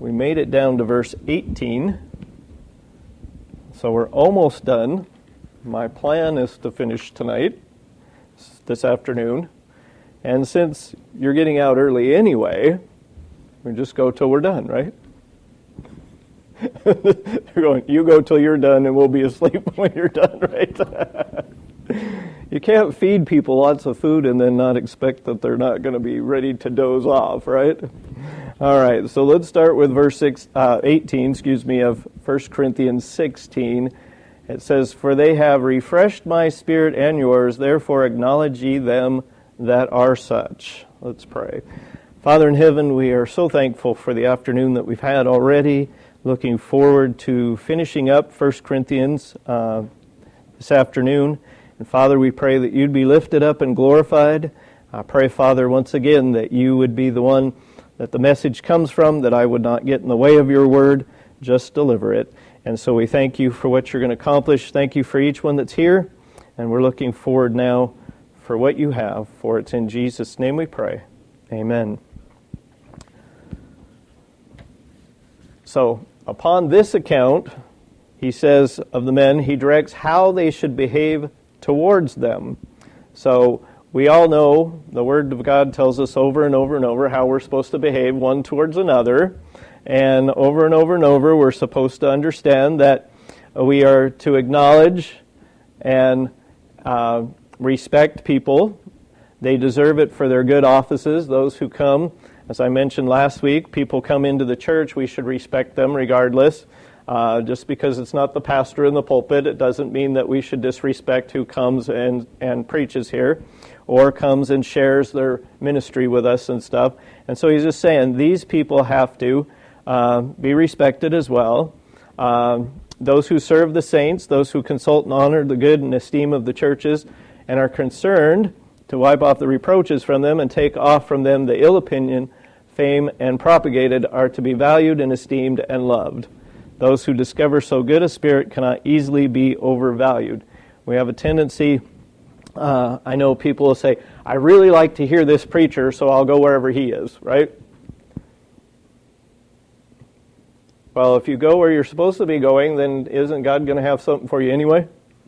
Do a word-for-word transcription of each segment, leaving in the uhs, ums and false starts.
We made it down to verse eighteen. So we're almost done. My plan is to finish tonight, this afternoon. And since you're getting out early anyway, we just go till we're done, right? You're going, you go till you're done and we'll be asleep when you're done, right? You can't feed people lots of food and then not expect that they're not going to be ready to doze off, right? All right, so let's start with verse six, uh, eighteen, excuse me, of First Corinthians sixteen. It says, "For they have refreshed my spirit and yours, therefore acknowledge ye them that are such." Let's pray. Father in heaven, we are so thankful for the afternoon that we've had already. Looking forward to finishing up First Corinthians uh, this afternoon. And Father, we pray that you'd be lifted up and glorified. I pray, Father, once again that you would be the one that the message comes from, that I would not get in the way of your word, just deliver it. And so we thank you for what you're going to accomplish. Thank you for each one that's here. And we're looking forward now for what you have. For it's in Jesus' name we pray. Amen. So, upon this account, he says of the men, he directs how they should behave towards them. So, we all know the Word of God tells us over and over and over how we're supposed to behave one towards another. And over and over and over, we're supposed to understand that we are to acknowledge and uh, respect people. They deserve it for their good offices. Those who come, as I mentioned last week, people come into the church, we should respect them regardless. Uh, just because it's not the pastor in the pulpit, it doesn't mean that we should disrespect who comes and, and preaches here or comes and shares their ministry with us and stuff. And so he's just saying these people have to uh, be respected as well. Um, those who serve the saints, those who consult and honor the good and esteem of the churches and are concerned to wipe off the reproaches from them and take off from them the ill opinion, fame, and propagated are to be valued and esteemed and loved. Those who discover so good a spirit cannot easily be overvalued. We have a tendency, uh, I know people will say, I really like to hear this preacher, so I'll go wherever he is, right? Well, if you go where you're supposed to be going, then isn't God going to have something for you anyway?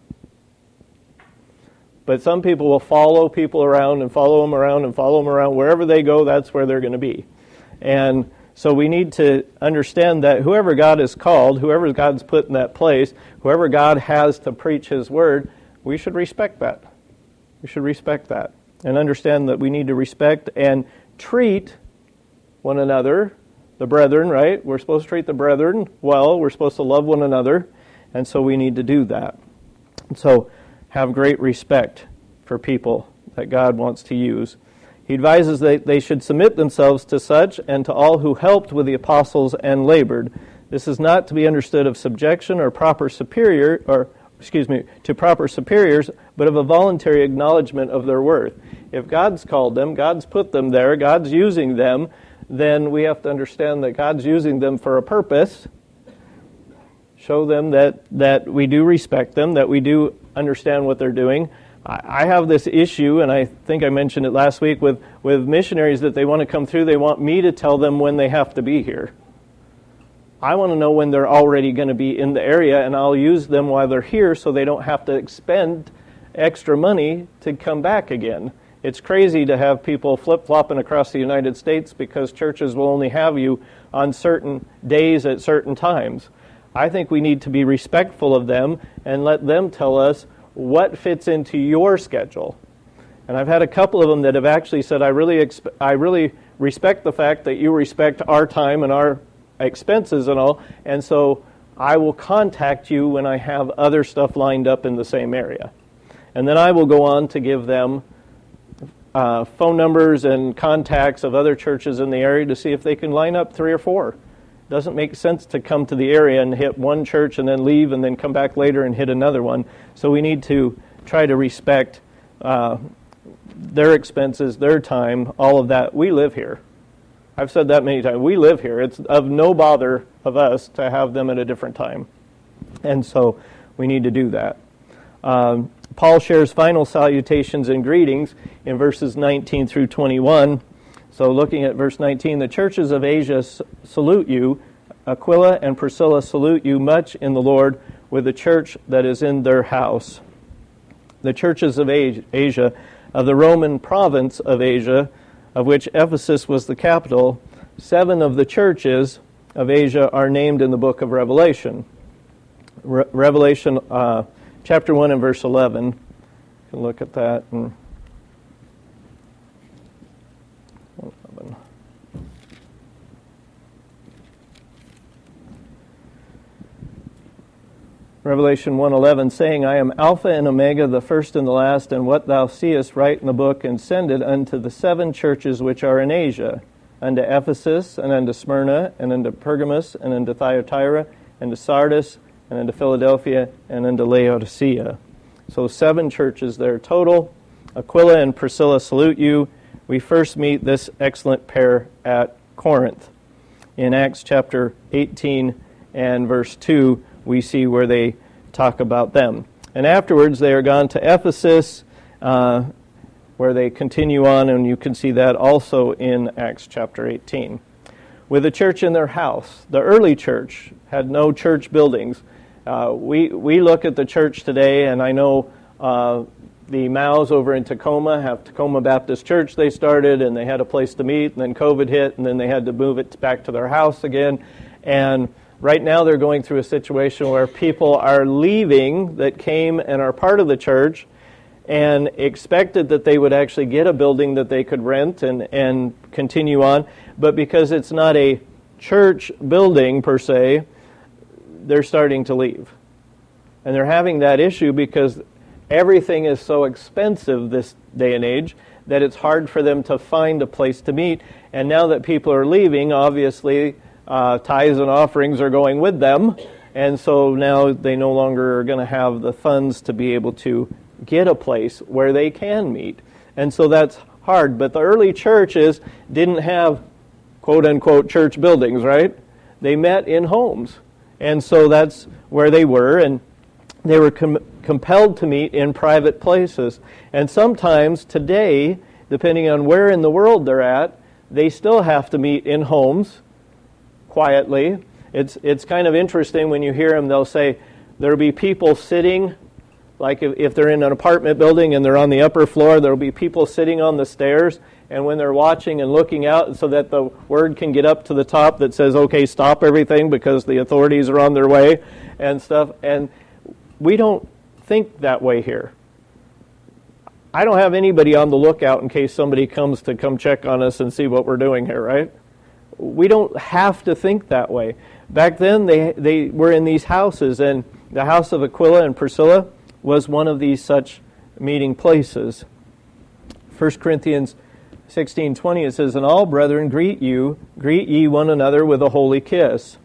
But some people will follow people around and follow them around and follow them around. Wherever they go, that's where they're going to be. And so we need to understand that whoever God has called, whoever God's put in that place, whoever God has to preach His Word, we should respect that. We should respect that. And understand that we need to respect and treat one another, the brethren, right? We're supposed to treat the brethren well. We're supposed to love one another. And so we need to do that. And so have great respect for people that God wants to use. He advises that they should submit themselves to such and to all who helped with the apostles and labored. This is not to be understood of subjection or proper superior, or excuse me, to proper superiors, but of a voluntary acknowledgement of their worth. If God's called them, God's put them there, God's using them, then we have to understand that God's using them for a purpose. Show them that, that we do respect them, that we do understand what they're doing. I have this issue, and I think I mentioned it last week, with, with missionaries that they want to come through. They want me to tell them when they have to be here. I want to know when they're already going to be in the area, and I'll use them while they're here so they don't have to expend extra money to come back again. It's crazy to have people flip-flopping across the United States because churches will only have you on certain days at certain times. I think we need to be respectful of them and let them tell us what fits into your schedule. And I've had a couple of them that have actually said, I really exp- I really respect the fact that you respect our time and our expenses and all, and so I will contact you when I have other stuff lined up in the same area. And then I will go on to give them uh, phone numbers and contacts of other churches in the area to see if they can line up three or four. Doesn't make sense to come to the area and hit one church and then leave and then come back later and hit another one. So we need to try to respect uh, their expenses, their time, all of that. We live here. I've said that many times. We live here. It's of no bother of us to have them at a different time. And so we need to do that. Um, Paul shares final salutations and greetings in verses nineteen through twenty-one. So looking at verse nineteen, the churches of Asia salute you. Aquila and Priscilla salute you much in the Lord with the church that is in their house. The churches of Asia, of the Roman province of Asia, of which Ephesus was the capital, seven of the churches of Asia are named in the book of Revelation. Re- Revelation uh, chapter one and verse eleven. You can look at that. And eleven. Revelation one eleven, saying, I am Alpha and Omega, the first and the last, and what thou seest write in the book, and send it unto the seven churches which are in Asia, unto Ephesus, and unto Smyrna, and unto Pergamos, and unto Thyatira, and to Sardis, and unto Philadelphia, and unto Laodicea. So seven churches there total. Aquila and Priscilla salute you. We first meet this excellent pair at Corinth. In Acts chapter eighteen and verse two, we see where they talk about them. And afterwards they are gone to Ephesus, uh, where they continue on, and you can see that also in Acts chapter eighteen. With a church in their house. The early church had no church buildings. Uh, we we look at the church today, and I know uh, the Maus over in Tacoma have Tacoma Baptist Church they started, and they had a place to meet, and then COVID hit, and then they had to move it back to their house again. And right now they're going through a situation where people are leaving that came and are part of the church and expected that they would actually get a building that they could rent and, and continue on. But because it's not a church building per se, they're starting to leave. And they're having that issue because everything is so expensive this day and age that it's hard for them to find a place to meet. And now that people are leaving, obviously, Uh, tithes and offerings are going with them, and so now they no longer are going to have the funds to be able to get a place where they can meet. And so that's hard. But the early churches didn't have quote-unquote church buildings, right? They met in homes. And so that's where they were, and they were com- compelled to meet in private places. And sometimes today, depending on where in the world they're at, they still have to meet in homes, quietly. It's it's kind of interesting when you hear them. They'll say there'll be people sitting, like if, if they're in an apartment building and they're on the upper floor, there'll be people sitting on the stairs, and when they're watching and looking out so that the word can get up to the top that says, okay, stop everything because the authorities are on their way and stuff. And we don't think that way here. I don't have anybody on the lookout in case somebody comes to come check on us and see what we're doing here, right? We don't have to think that way. Back then, they they were in these houses, and the house of Aquila and Priscilla was one of these such meeting places. First Corinthians sixteen twenty, it says, and all brethren greet you, greet ye one another with a holy kiss.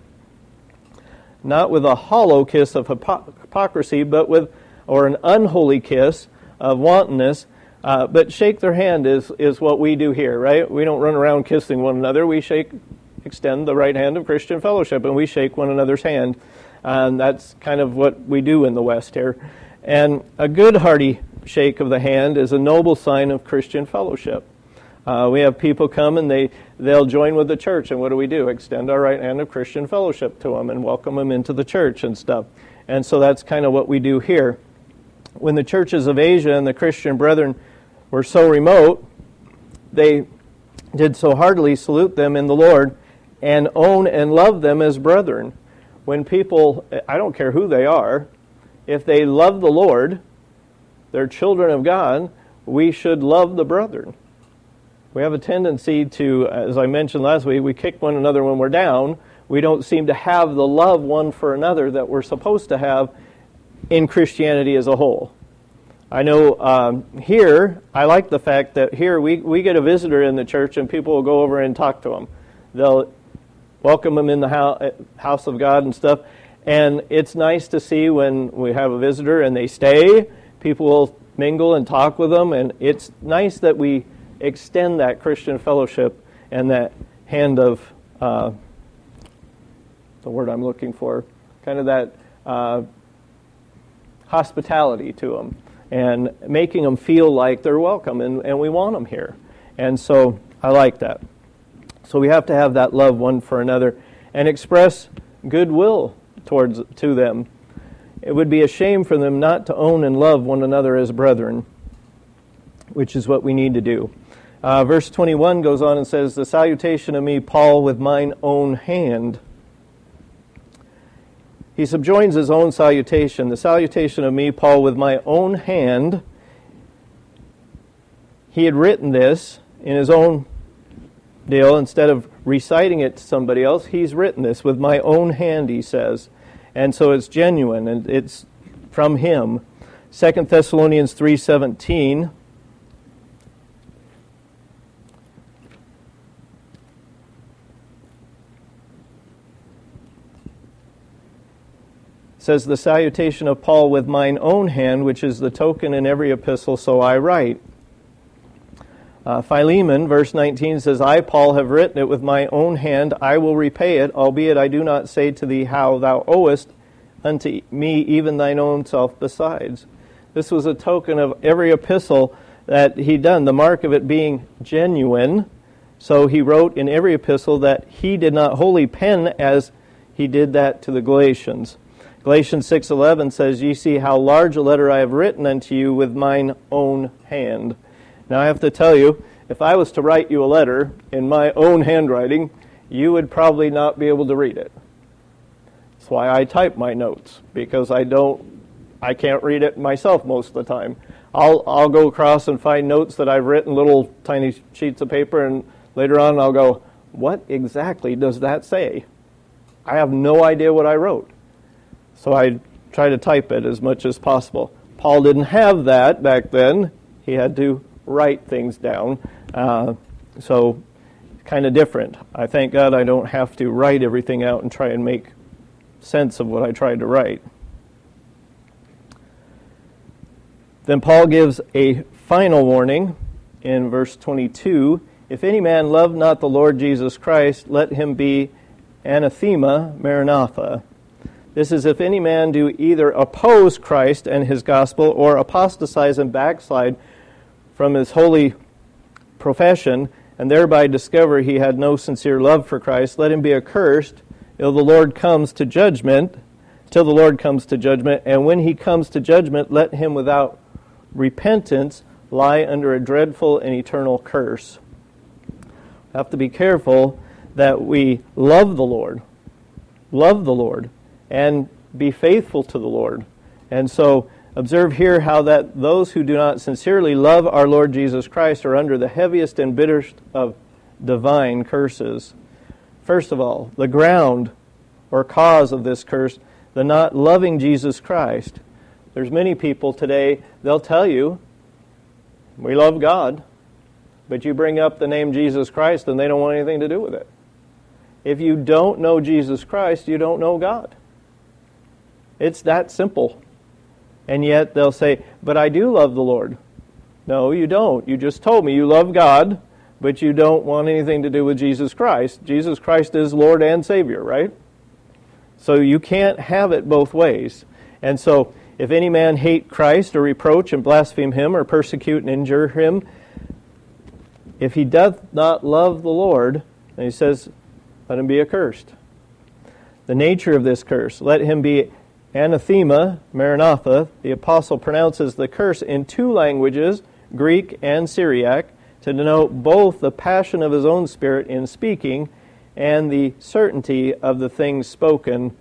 Not with a hollow kiss of hypo- hypocrisy, but with, or an unholy kiss of wantonness. Uh, but shake their hand is, is what we do here, right? We don't run around kissing one another. We shake, extend the right hand of Christian fellowship, and we shake one another's hand. And that's kind of what we do in the West here. And a good hearty shake of the hand is a noble sign of Christian fellowship. Uh, we have people come and they, they'll join with the church, and what do we do? Extend our right hand of Christian fellowship to them and welcome them into the church and stuff. And so that's kind of what we do here. When the churches of Asia and the Christian brethren were so remote, they did so heartily salute them in the Lord and own and love them as brethren. When people, I don't care who they are, if they love the Lord, they're children of God, we should love the brethren. We have a tendency to, as I mentioned last week, we kick one another when we're down. We don't seem to have the love one for another that we're supposed to have in Christianity as a whole. I know um, here, I like the fact that here we, we get a visitor in the church and people will go over and talk to them. They'll welcome them in the house of God and stuff. And it's nice to see when we have a visitor and they stay, people will mingle and talk with them. And it's nice that we extend that Christian fellowship and that hand of, uh, the word I'm looking for, kind of that uh, hospitality to them. And making them feel like they're welcome, and, and we want them here. And so I like that. So we have to have that love one for another and express goodwill towards to them. It would be a shame for them not to own and love one another as brethren, which is what we need to do. Uh, verse twenty-one goes on and says, "The salutation of me, Paul, with mine own hand." He subjoins his own salutation. "The salutation of me, Paul, with my own hand." He had written this in his own deal. Instead of reciting it to somebody else, he's written this with my own hand, he says. And so it's genuine, and it's from him. Second Thessalonians three seventeen says, "The salutation of Paul with mine own hand, which is the token in every epistle, so I write." Uh, Philemon, verse nineteen, says, "I, Paul, have written it with my own hand. I will repay it, albeit I do not say to thee how thou owest unto me even thine own self besides." This was a token of every epistle that he'd done, the mark of it being genuine. So he wrote in every epistle that he did not wholly pen as he did that to the Galatians. Galatians six eleven says, "Ye see how large a letter I have written unto you with mine own hand." Now I have to tell you, if I was to write you a letter in my own handwriting, you would probably not be able to read it. That's why I type my notes, because I don't, I can't read it myself most of the time. I'll I'll go across and find notes that I've written, little tiny sheets of paper, and later on I'll go, what exactly does that say? I have no idea what I wrote. So I try to type it as much as possible. Paul didn't have that back then. He had to write things down. Uh, so kind of different. I thank God I don't have to write everything out and try and make sense of what I tried to write. Then Paul gives a final warning in verse twenty-two. "If any man love not the Lord Jesus Christ, let him be anathema, maranatha." This is, if any man do either oppose Christ and his gospel or apostatize and backslide from his holy profession, and thereby discover he had no sincere love for Christ, let him be accursed till the Lord comes to judgment, till the Lord comes to judgment, and when he comes to judgment, let him without repentance lie under a dreadful and eternal curse. We have to be careful that we love the Lord, love the Lord, and be faithful to the Lord. And so observe here how that those who do not sincerely love our Lord Jesus Christ are under the heaviest and bitterest of divine curses. First of all, the ground or cause of this curse, the not loving Jesus Christ. There's many people today, they'll tell you, we love God, but you bring up the name Jesus Christ and they don't want anything to do with it. If you don't know Jesus Christ, you don't know God. It's that simple. And yet they'll say, but I do love the Lord. No, you don't. You just told me you love God, but you don't want anything to do with Jesus Christ. Jesus Christ is Lord and Savior, right? So you can't have it both ways. And so if any man hate Christ or reproach and blaspheme him or persecute and injure him, if he doth not love the Lord, and he says, let him be accursed. The nature of this curse, let him be anathema, maranatha. The apostle pronounces the curse in two languages, Greek and Syriac, to denote both the passion of his own spirit in speaking and the certainty of the things spoken.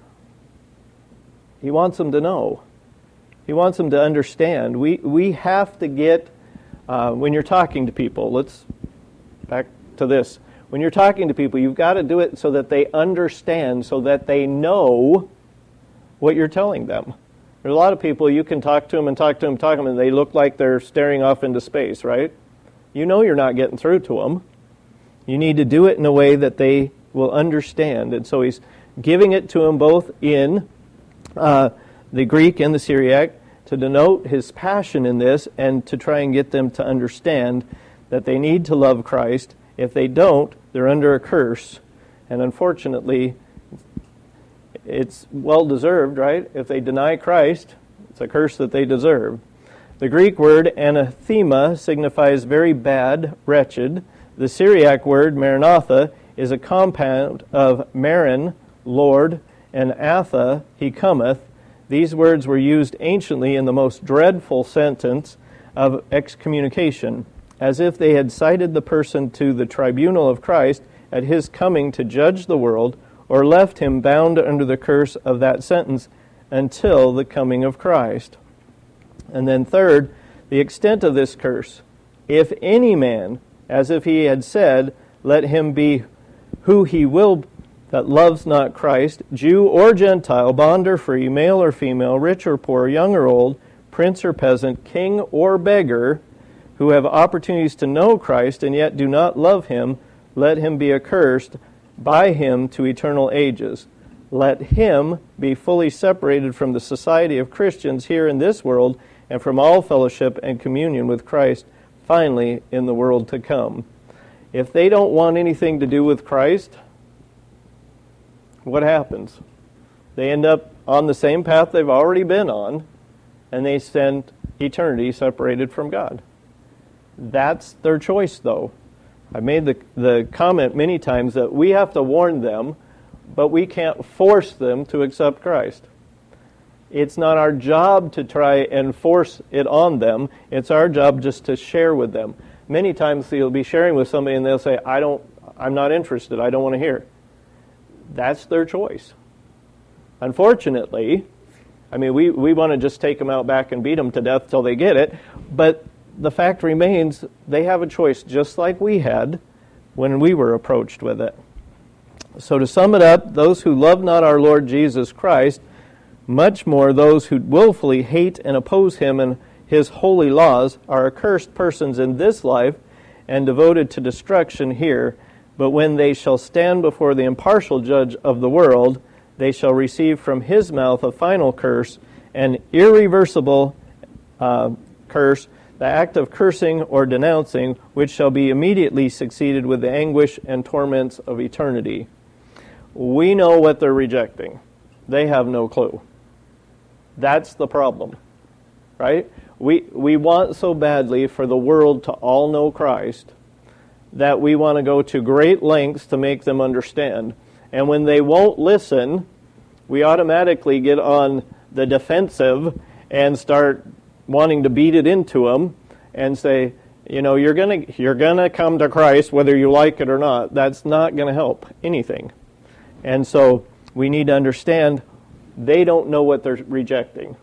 He wants them to know. He wants them to understand. We we have to get, uh, when you're talking to people, let's back to this. When you're talking to people, you've got to do it so that they understand, so that they know what you're telling them. There's a lot of people, you can talk to them and talk to them, talk to them, and they look like they're staring off into space, right? You know you're not getting through to them. You need to do it in a way that they will understand. And so he's giving it to them both in uh, the Greek and the Syriac to denote his passion in this and to try and get them to understand that they need to love Christ. If they don't, they're under a curse. And unfortunately, it's well-deserved, right? If they deny Christ, it's a curse that they deserve. The Greek word anathema signifies very bad, wretched. The Syriac word, Maranatha, is a compound of Maran, Lord, and Atha, he cometh. These words were used anciently in the most dreadful sentence of excommunication, as if they had cited the person to the tribunal of Christ at his coming to judge the world, or left him bound under the curse of that sentence until the coming of Christ. And then third, the extent of this curse. If any man, as if he had said, let him be who he will, that loves not Christ, Jew or Gentile, bond or free, male or female, rich or poor, young or old, prince or peasant, king or beggar, who have opportunities to know Christ and yet do not love him, let him be accursed by him to eternal ages. Let him be fully separated from the society of Christians here in this world and from all fellowship and communion with Christ, finally, in the world to come. If they don't want anything to do with Christ, what happens? They end up on the same path they've already been on, and they spend eternity separated from God. That's their choice, though. I've made the, the comment many times that we have to warn them, but we can't force them to accept Christ. It's not our job to try and force it on them. It's our job just to share with them. Many times you'll be sharing with somebody and they'll say, I don't, I'm not interested, I don't want to hear. That's their choice. Unfortunately, I mean, we, we want to just take them out back and beat them to death till they get it, but the fact remains they have a choice just like we had when we were approached with it. So to sum it up, those who love not our Lord Jesus Christ, much more those who willfully hate and oppose him and his holy laws, are accursed persons in this life and devoted to destruction here. But when they shall stand before the impartial judge of the world, they shall receive from his mouth a final curse, an irreversible uh, curse, the act of cursing or denouncing, which shall be immediately succeeded with the anguish and torments of eternity. We know what they're rejecting. They have no clue. That's the problem, right? We, we want so badly for the world to all know Christ that we want to go to great lengths to make them understand. And when they won't listen, we automatically get on the defensive and start wanting to beat it into them and say, you know, you're gonna you're gonna come to Christ whether you like it or not. That's not going to help anything. And so we need to understand they don't know what they're rejecting.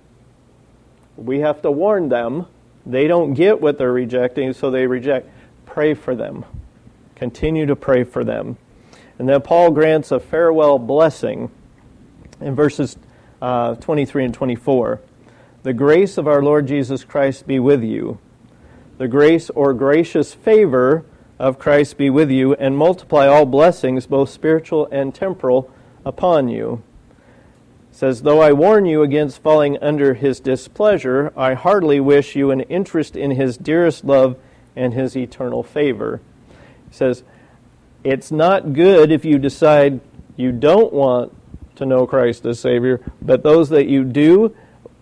We have to warn them. They don't get what they're rejecting, so they reject. Pray for them. Continue to pray for them. And then Paul grants a farewell blessing in verses uh, twenty-three and twenty-four. The grace of our Lord Jesus Christ be with you. The grace or gracious favor of Christ be with you, and multiply all blessings, both spiritual and temporal, upon you. It says, though I warn you against falling under his displeasure, I heartily wish you an interest in his dearest love and his eternal favor. It says, it's not good if you decide you don't want to know Christ as Savior, but those that you do,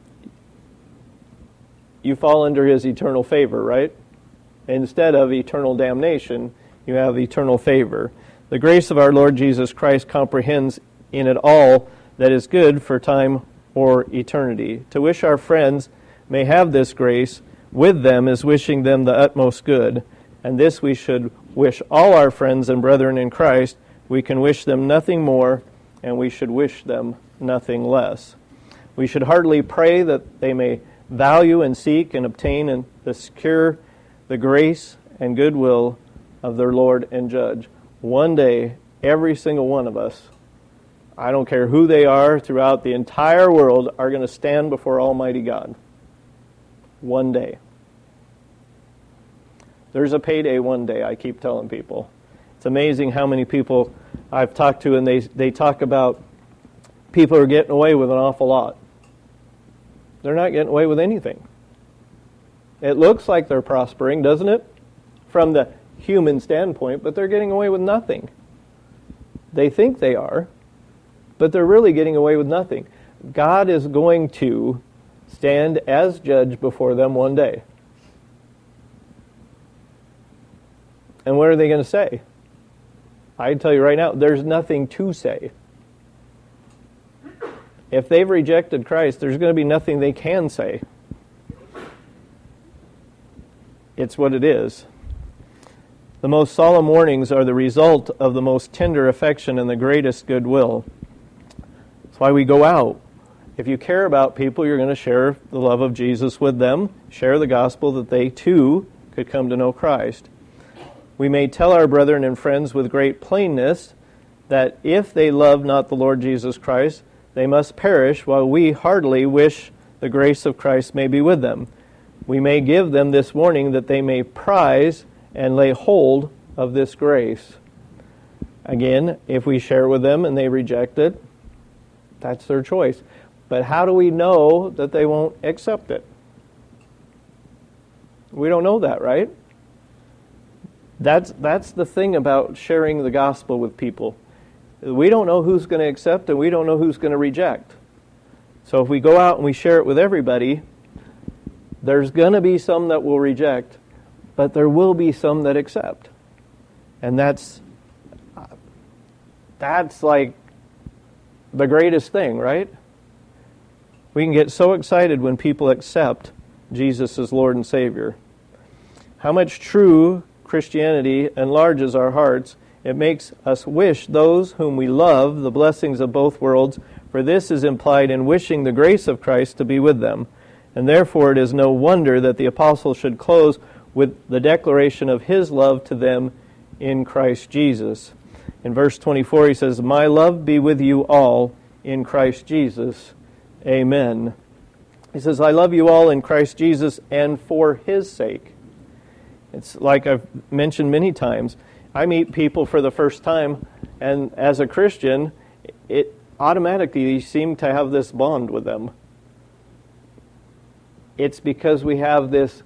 you fall under his eternal favor, right? Instead of eternal damnation, you have eternal favor. The grace of our Lord Jesus Christ comprehends in it all that is good for time or eternity. To wish our friends may have this grace with them is wishing them the utmost good, and this we should wish all our friends and brethren in Christ. We can wish them nothing more, and we should wish them nothing less. We should heartily pray that they may value and seek and obtain and secure the grace and goodwill of their Lord and Judge. One day, every single one of us, I don't care who they are, throughout the entire world, are going to stand before Almighty God. One day. There's a payday one day, I keep telling people. It's amazing how many people I've talked to, and they, they talk about people are getting away with an awful lot. They're not getting away with anything. It looks like they're prospering, doesn't it? From the human standpoint, but they're getting away with nothing. They think they are, but they're really getting away with nothing. God is going to stand as judge before them one day. And what are they going to say? I tell you right now, there's nothing to say. If they've rejected Christ, there's going to be nothing they can say. It's what it is. The most solemn warnings are the result of the most tender affection and the greatest goodwill. That's why we go out. If you care about people, you're going to share the love of Jesus with them, share the gospel that they too could come to know Christ. We may tell our brethren and friends with great plainness that if they love not the Lord Jesus Christ, they must perish, while we heartily wish the grace of Christ may be with them. We may give them this warning that they may prize and lay hold of this grace. Again, if we share with them and they reject it, that's their choice. But how do we know that they won't accept it? We don't know that, right? That's that's the thing about sharing the gospel with people. We don't know who's going to accept and we don't know who's going to reject. So if we go out and we share it with everybody, there's going to be some that will reject, but there will be some that accept. And that's that's like the greatest thing, right? We can get so excited when people accept Jesus as Lord and Savior. How much true Christianity enlarges our hearts. It makes us wish those whom we love the blessings of both worlds, for this is implied in wishing the grace of Christ to be with them. And therefore it is no wonder that the apostle should close with the declaration of his love to them in Christ Jesus. In verse twenty-four he says, "My love be with you all in Christ Jesus. Amen." He says, "I love you all in Christ Jesus and for His sake." It's like I've mentioned many times. I meet people for the first time, and as a Christian, it automatically you seem to have this bond with them. It's because we have this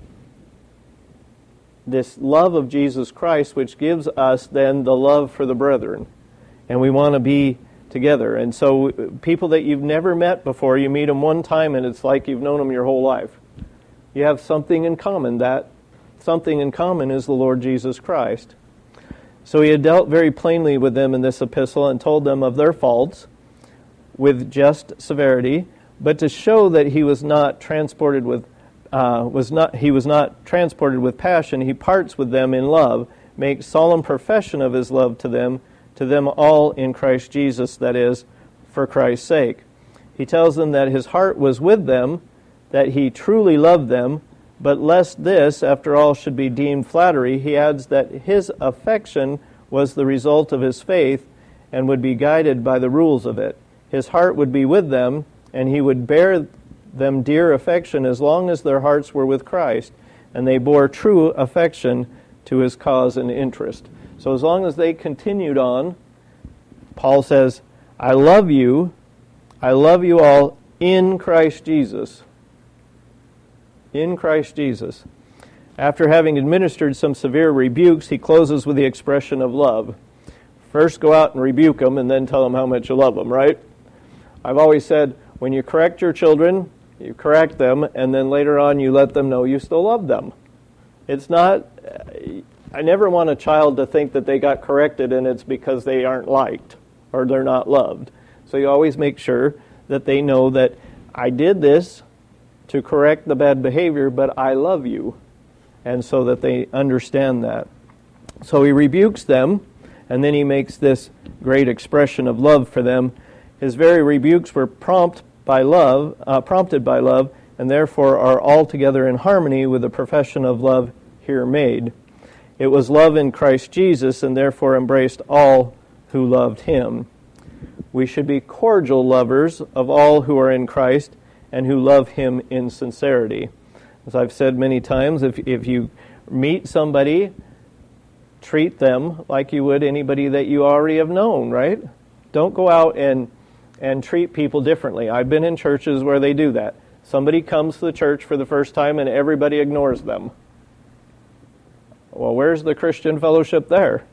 this love of Jesus Christ, which gives us then the love for the brethren, and we want to be together. And so people that you've never met before, you meet them one time and it's like you've known them your whole life. You have something in common. That something in common is the Lord Jesus Christ. So he had dealt very plainly with them in this epistle and told them of their faults with just severity, but to show that he was not transported with uh, was not he was not transported with passion, he parts with them in love, makes solemn profession of his love to them, to them all in Christ Jesus, that is, for Christ's sake. He tells them that his heart was with them, that he truly loved them, but lest this, after all, should be deemed flattery, he adds that his affection was the result of his faith and would be guided by the rules of it. His heart would be with them, and he would bear them dear affection as long as their hearts were with Christ, and they bore true affection to his cause and interest. So as long as they continued on, Paul says, I love you, I love you all in Christ Jesus. In Christ Jesus. After having administered some severe rebukes, he closes with the expression of love. First go out and rebuke them and then tell them how much you love them, right? I've always said, when you correct your children, you correct them, and then later on you let them know you still love them. It's not... I never want a child to think that they got corrected and it's because they aren't liked or they're not loved. So you always make sure that they know that I did this to correct the bad behavior, but I love you. And so that they understand that. So he rebukes them, and then he makes this great expression of love for them. His very rebukes were prompt by love, uh, prompted by love, and therefore are altogether in harmony with the profession of love here made. It was love in Christ Jesus, and therefore embraced all who loved him. We should be cordial lovers of all who are in Christ and who love him in sincerity. As I've said many times, if if you meet somebody, treat them like you would anybody that you already have known, right? Don't go out and and treat people differently. I've been in churches where they do that. Somebody comes to the church for the first time and everybody ignores them. Well, where's the Christian fellowship there?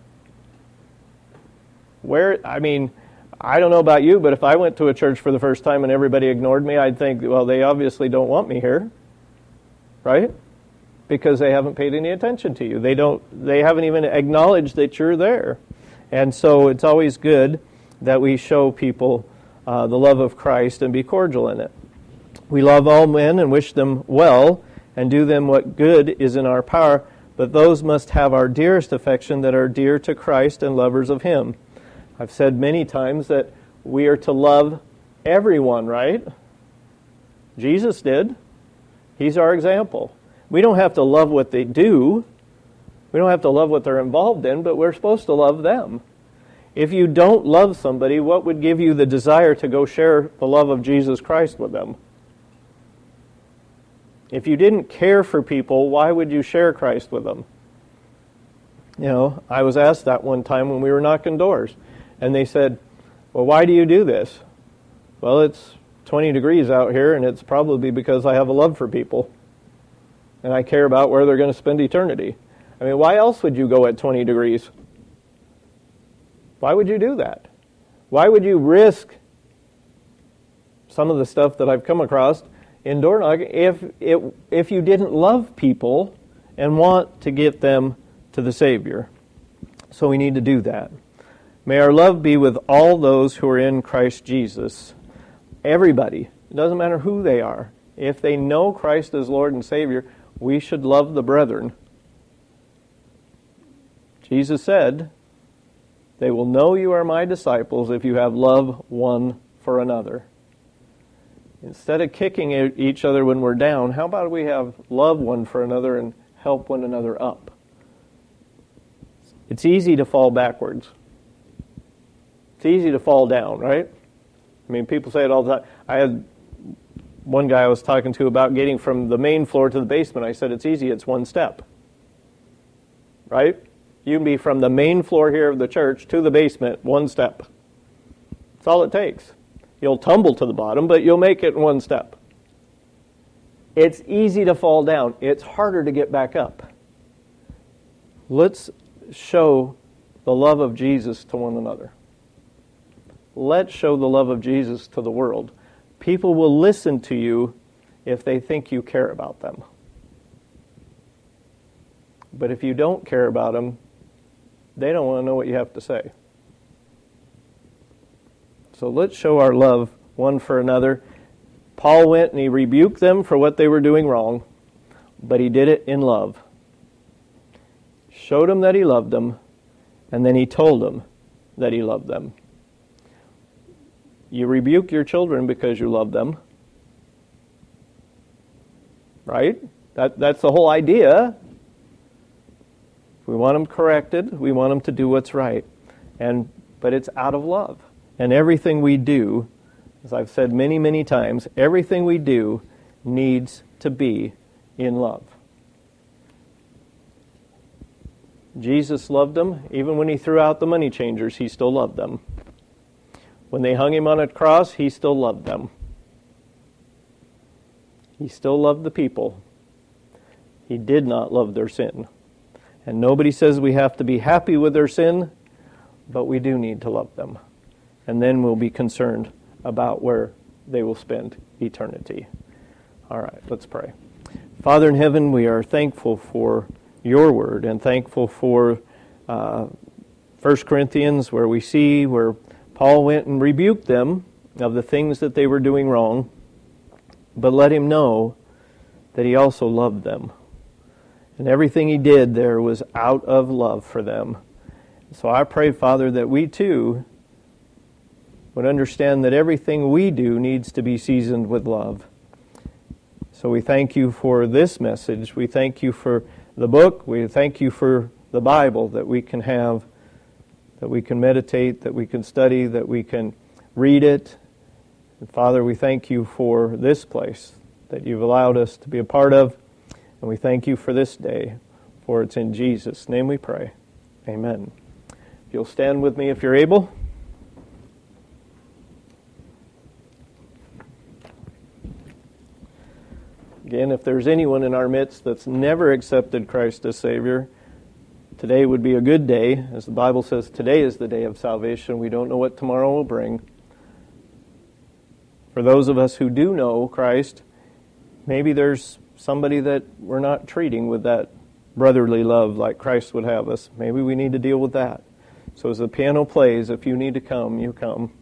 Where, I mean, I don't know about you, but if I went to a church for the first time and everybody ignored me, I'd think, well, they obviously don't want me here. Right? because they haven't paid any attention to you. They don't. They haven't even acknowledged that you're there. And so it's always good that we show people uh, the love of Christ and be cordial in it. We love all men and wish them well and do them what good is in our power, but those must have our dearest affection that are dear to Christ and lovers of Him. I've said many times that we are to love everyone, right? Jesus did. He's our example. We don't have to love what they do. We don't have to love what they're involved in, but we're supposed to love them. If you don't love somebody, what would give you the desire to go share the love of Jesus Christ with them? If you didn't care for people, why would you share Christ with them? You know, I was asked that one time when we were knocking doors. And they said, well, why do you do this? Well, it's twenty degrees out here, and it's probably because I have a love for people. And I care about where they're going to spend eternity. I mean, why else would you go at twenty degrees? Why would you do that? Why would you risk some of the stuff that I've come across in door knocking if, if, if you didn't love people and want to get them to the Savior? So we need to do that. May our love be with all those who are in Christ Jesus. Everybody. It doesn't matter who they are. If they know Christ as Lord and Savior, we should love the brethren. Jesus said, they will know you are my disciples if you have love one for another. Instead of kicking each other when we're down, how about we have love one for another and help one another up? It's easy to fall backwards. It's easy to fall down, right? I mean, people say it all the time. I had one guy I was talking to about getting from the main floor to the basement. I said, it's easy, it's one step. Right? You can be from the main floor here of the church to the basement, one step. That's all it takes. You'll tumble to the bottom, but you'll make it in one step. It's easy to fall down. It's harder to get back up. Let's show the love of Jesus to one another. Let's show the love of Jesus to the world. People will listen to you if they think you care about them. But if you don't care about them, they don't want to know what you have to say. So let's show our love one for another. Paul went and he rebuked them for what they were doing wrong, but he did it in love. Showed them that he loved them, and then he told them that he loved them. You rebuke your children because you love them. Right? That, that's the whole idea. We want them corrected. We want them to do what's right. And but it's out of love. And everything we do, as I've said many, many times, everything we do needs to be in love. Jesus loved them. Even when he threw out the money changers, he still loved them. When they hung him on a cross, he still loved them. He still loved the people. He did not love their sin. And nobody says we have to be happy with their sin, but we do need to love them. And then we'll be concerned about where they will spend eternity. All right, let's pray. Father in heaven, we are thankful for your word and thankful for uh, First Corinthians, where we see where Paul went and rebuked them of the things that they were doing wrong, but let him know that he also loved them. And everything he did there was out of love for them. So I pray, Father, that we too would understand that everything we do needs to be seasoned with love. So we thank you for this message. We thank you for the book. We thank you for the Bible that we can have, that we can meditate, that we can study, that we can read it. And Father, we thank you for this place that you've allowed us to be a part of. And we thank you for this day, for it's in Jesus' name we pray. Amen. If you'll stand with me if you're able. Again, if there's anyone in our midst that's never accepted Christ as Savior, today would be a good day. As the Bible says, today is the day of salvation. We don't know what tomorrow will bring. For those of us who do know Christ, maybe there's somebody that we're not treating with that brotherly love like Christ would have us. Maybe we need to deal with that. So as the piano plays, if you need to come, you come.